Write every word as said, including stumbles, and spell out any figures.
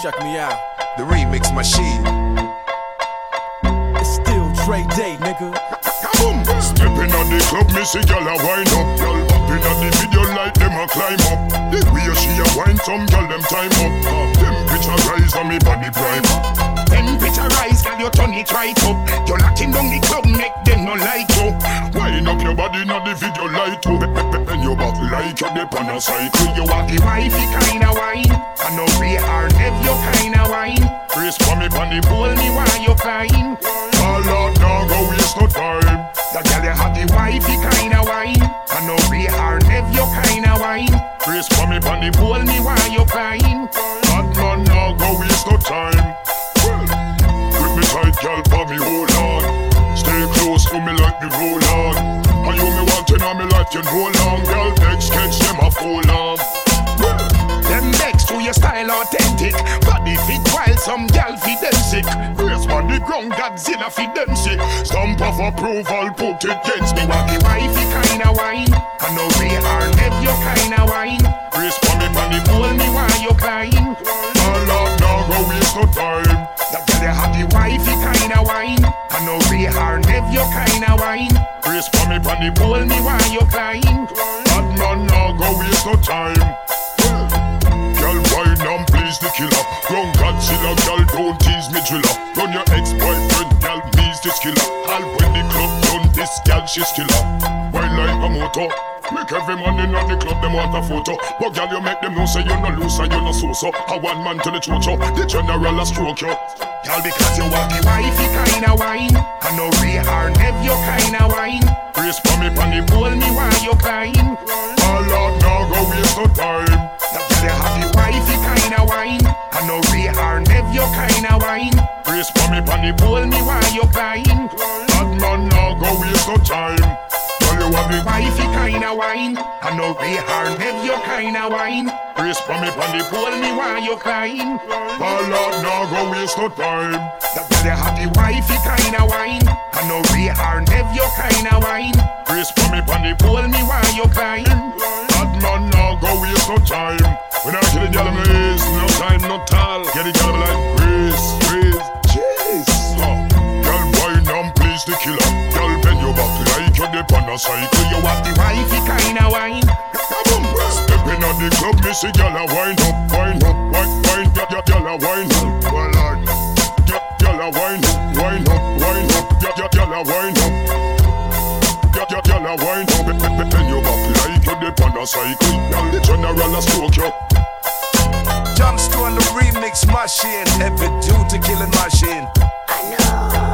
Check me out. The remix machine. It's still Dre Day, nigga. Boom! Stepping on the club, me see gyal a wind up. Gyal popping on the video like them a climb up. The way she a wine, some gyal them time up. Temperature rise on me body prime. Temperature rise, gyal you turn it right up. You locking down the club, make them no like you. Wind up your body, not the video light up. Bend your back like you dip on a cycle. You want the wifey kind of wine, and no free or nev you kind of wine. Brace for me pon the pole, me while you climb. All out now, go waste no time. That girl you have the wifey kind of wine, and no free or nev you kind of wine. Brace for me pon the pole, me while you climb. Hot man now, go waste no time. Grip me tight, girl, for me hold on. Stay close to me like the roll on. And you me wanting on me like you know long. Girl, next catch them a full on. Them next to your style authentic. Body fit while some gal fit them sick. Brace on the ground, Godzilla fit them sick. Stamp of approval, put it against me. Want the wifey kind of wine, and no way or nev you kind of wine. Brace for me on the pole, me while you climb. All out now, go waste no time. That girl you have the wifey kind of wine, and no way or nev you kind of wine. Brace for me on the pole, me while you climb. Bad man now, go waste no time. Girl, wine and please the killer. Young Godzilla, girl, don't tease me driller. Run your ex-boyfriend, girl, please this killer. All when the club done, this girl, she's killer. Wine like a motor. Make every man in the club, them want a photo. But girl, you make them know say you're not loose and you're not so-so. A one man to the chocho, the general a stroke you. Girl, because you want the wifey kind of wine, and no way or nev you kind of wine. Brace for me pon the pole, me while you climb. All out now, go waste no time. That girl, you have the wifey kind of wine, and no way or nev you kind of wine. Brace for me pon the pole, me while you climb. That man now, go waste no time. Girl, you have the wifey kind of wine, and no way or nev you kind of wine. Brace for me pon the pole, me while you climb. All out now, go waste no time. That girl, you have the wifey kind of wine, and no way or nev you kind of wine. Brace for me pon the pole, me while you climb. That man now, go waste no time. When I get the girl, I'm lace, no time, no tall. Get the girl, I'm like, brace, brace, jeez. Huh. Girl, wine and please the killer. Girl, bend your back like you're dip on a cycle. You have the wifey kind of wine. Stepping on the club, me see girl a wine up, wine up, wine, wine, girl, girl a wine up. Well, Lord, girl a wine up, wine up, wine up, girl, girl a wine up. Girl, girl a wine up, bend your back like you're dip on a cycle. Girl, the general a stroke you. Jumpster on the remix machine. Heavy duty killing machine. I know.